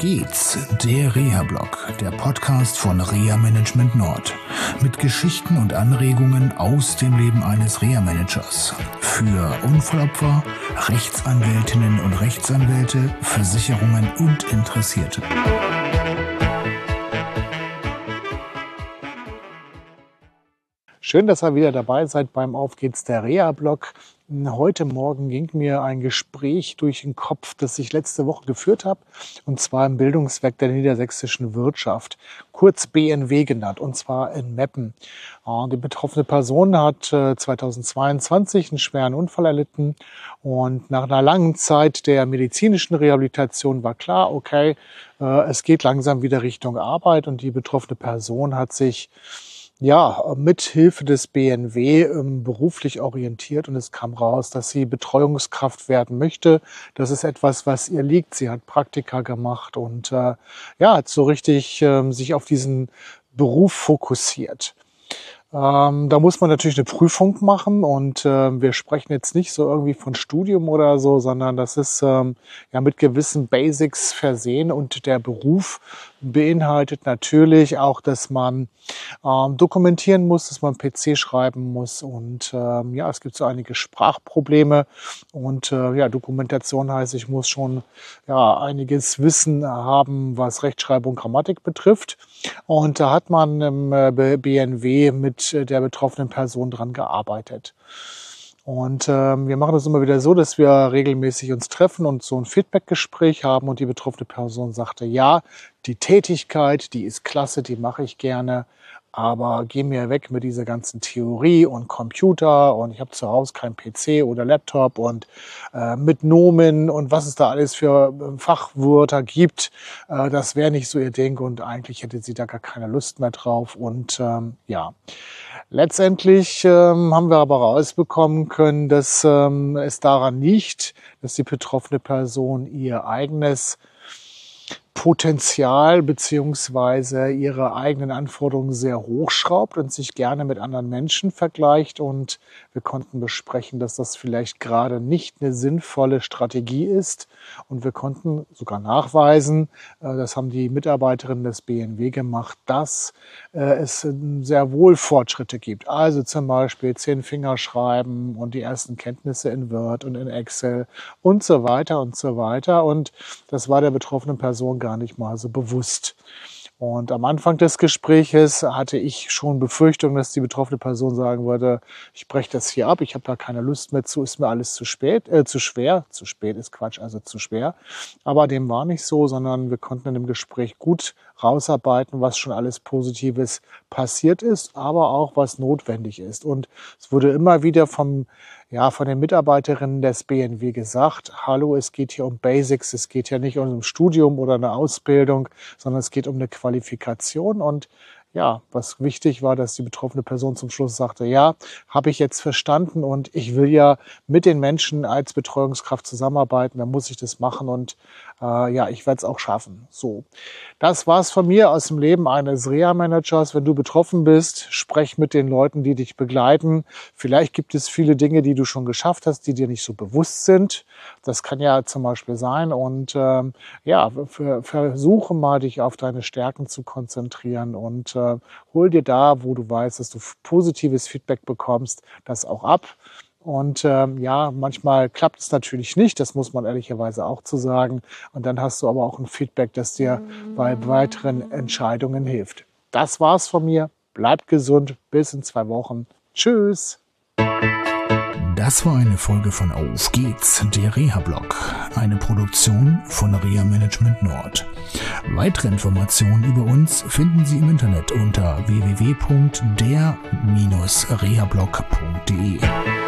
geht's, der Reha-Blog, der Podcast von Reha Management Nord. Mit Geschichten und Anregungen aus dem Leben eines Reha-Managers. Für Unfallopfer, Rechtsanwältinnen und Rechtsanwälte, Versicherungen und Interessierte. Schön, dass ihr wieder dabei seid beim Auf geht's, der Reha-Blog. Heute Morgen ging mir ein Gespräch durch den Kopf, das ich letzte Woche geführt habe, und zwar im Bildungswerk der niedersächsischen Wirtschaft, kurz BNW genannt, und zwar in Meppen. Die betroffene Person hat 2022 einen schweren Unfall erlitten und nach einer langen Zeit der medizinischen Rehabilitation war klar, okay, es geht langsam wieder Richtung Arbeit, und die betroffene Person hat sich mit Hilfe des BNW beruflich orientiert, und es kam raus, dass sie Betreuungskraft werden möchte. Das ist etwas, was ihr liegt. Sie hat Praktika gemacht und hat so richtig sich auf diesen Beruf fokussiert. Da muss man natürlich eine Prüfung machen, und wir sprechen jetzt nicht so irgendwie von Studium oder so, sondern das ist mit gewissen Basics versehen, und der Beruf beinhaltet natürlich auch, dass man dokumentieren muss, dass man PC schreiben muss, und es gibt so einige Sprachprobleme, und Dokumentation heißt, ich muss schon einiges Wissen haben, was Rechtschreibung, Grammatik betrifft, und da hat man im BNW mit der betroffenen Person dran gearbeitet. Und wir machen das immer wieder so, dass wir regelmäßig uns treffen und so ein Feedback-Gespräch haben, und die betroffene Person sagte, ja, die Tätigkeit, die ist klasse, die mache ich gerne, aber geh mir weg mit dieser ganzen Theorie und Computer, und ich habe zu Hause kein PC oder Laptop, und mit Nomen und was es da alles für Fachwörter gibt, das wäre nicht so ihr Ding, und eigentlich hätte sie da gar keine Lust mehr drauf. Und letztendlich haben wir aber rausbekommen können, dass es daran liegt, dass die betroffene Person ihr eigenes Potenzial beziehungsweise ihre eigenen Anforderungen sehr hochschraubt und sich gerne mit anderen Menschen vergleicht, und wir konnten besprechen, dass das vielleicht gerade nicht eine sinnvolle Strategie ist, und wir konnten sogar nachweisen, das haben die Mitarbeiterinnen des BNW gemacht, dass es sehr wohl Fortschritte gibt. Also zum Beispiel 10 Finger schreiben und die ersten Kenntnisse in Word und in Excel und so weiter und so weiter, und das war der betroffenen Person gar nicht mal so bewusst. Und am Anfang des Gespräches hatte ich schon Befürchtung, dass die betroffene Person sagen würde, ich breche das hier ab, ich habe da keine Lust mehr zu, ist mir alles zu schwer. Zu spät ist Quatsch, also zu schwer. Aber dem war nicht so, sondern wir konnten in dem Gespräch gut rausarbeiten, was schon alles Positives passiert ist, aber auch was notwendig ist. Und es wurde immer wieder von den Mitarbeiterinnen des BNW gesagt, hallo, es geht hier um Basics, es geht ja nicht um ein Studium oder eine Ausbildung, sondern es geht um eine Qualifikation. Und was wichtig war, dass die betroffene Person zum Schluss sagte, ja, habe ich jetzt verstanden, und ich will ja mit den Menschen als Betreuungskraft zusammenarbeiten, dann muss ich das machen, und ich werde es auch schaffen. So, das war's von mir aus dem Leben eines Reha-Managers. Wenn du betroffen bist, sprech mit den Leuten, die dich begleiten. Vielleicht gibt es viele Dinge, die du schon geschafft hast, die dir nicht so bewusst sind. Das kann ja zum Beispiel sein, und versuche mal, dich auf deine Stärken zu konzentrieren, und hol dir da, wo du weißt, dass du positives Feedback bekommst, das auch ab. Und manchmal klappt es natürlich nicht, das muss man ehrlicherweise auch zu sagen. Und dann hast du aber auch ein Feedback, das dir bei weiteren Entscheidungen hilft. Das war's von mir. Bleibt gesund. Bis in 2 Wochen. Tschüss. Das war eine Folge von Auf geht's, der Reha-Blog, eine Produktion von Reha Management Nord. Weitere Informationen über uns finden Sie im Internet unter www.der-rehablog.de.